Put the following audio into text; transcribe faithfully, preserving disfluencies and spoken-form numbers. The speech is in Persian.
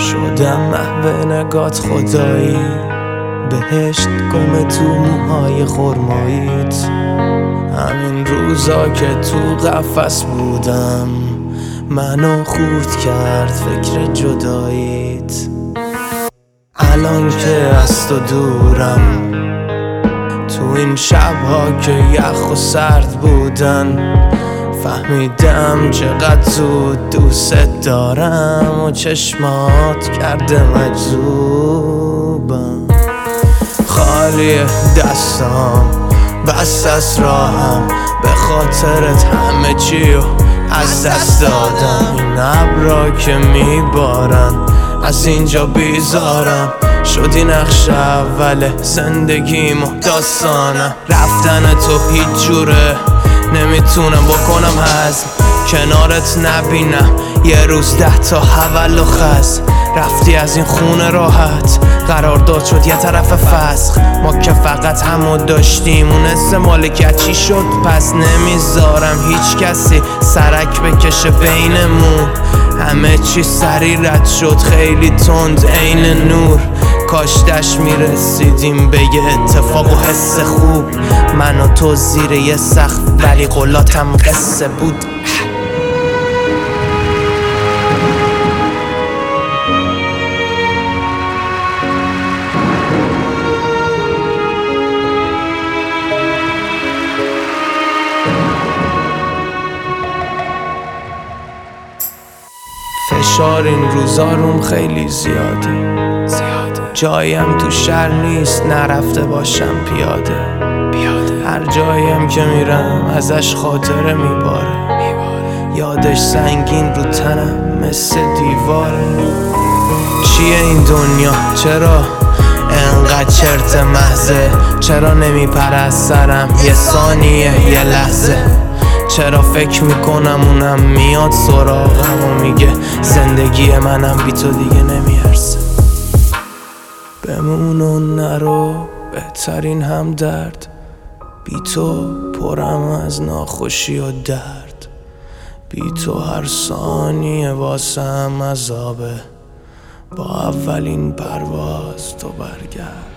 شدم محو نگات خدایی، بهشت گم تو موهای خرماییت. همین روزا که تو قفس بودم منو خورد کرد فکر جداییت. الان که از تو دورم تو این شبها که یخ و سرد بودن، فهمیدم چقدر زود دوست دارم و چشمات کرده مجذوبم. خالی دستام بست از راهم، به خاطرت همه چی رو از دست دادم. این ابرا که میبارن از اینجا بیزارم، شدی نقش اول زندگیم و داستانم. رفتن تو هیچ جوره نمیتونم بکنم هضم، کنارت نبینم یه روز ده تا حول و خز. رفتی از این خونه راحت، قرارداد شد یه طرف فسخ. ما که فقط همو داشتیم، اون استعمال چی شد؟ پس نمیذارم هیچ کسی سرک بکشه بینمون. همه چی سری رد شد خیلی تند عین نور. کاشتش میرسیدیم به یه اتفاق و حس خوب، من و تو زیر یه سقف ولی قلاتم قصه بود. فشار این روزا روم خیلی زیاده زیاده جایم تو شهر نیست نرفته باشم پیاده پیاده هر جایم که میرم ازش خاطره میباره یادش سنگین رو تنم مثل دیواره. چیه این دنیا؟ چرا انقدر چرت محضه؟ چرا نمیپره از سرم یه ثانیه یه لحظه؟ چرا فکر میکنم اونم میاد سراغم و میگه زندگی منم بی تو دیگه نمیارزه. بمون و نرو بهترین هم درد، بی تو پرم از ناخوشی و درد. بی تو هر ثانیه واسم عذابه، با اولین پرواز تو برگرد.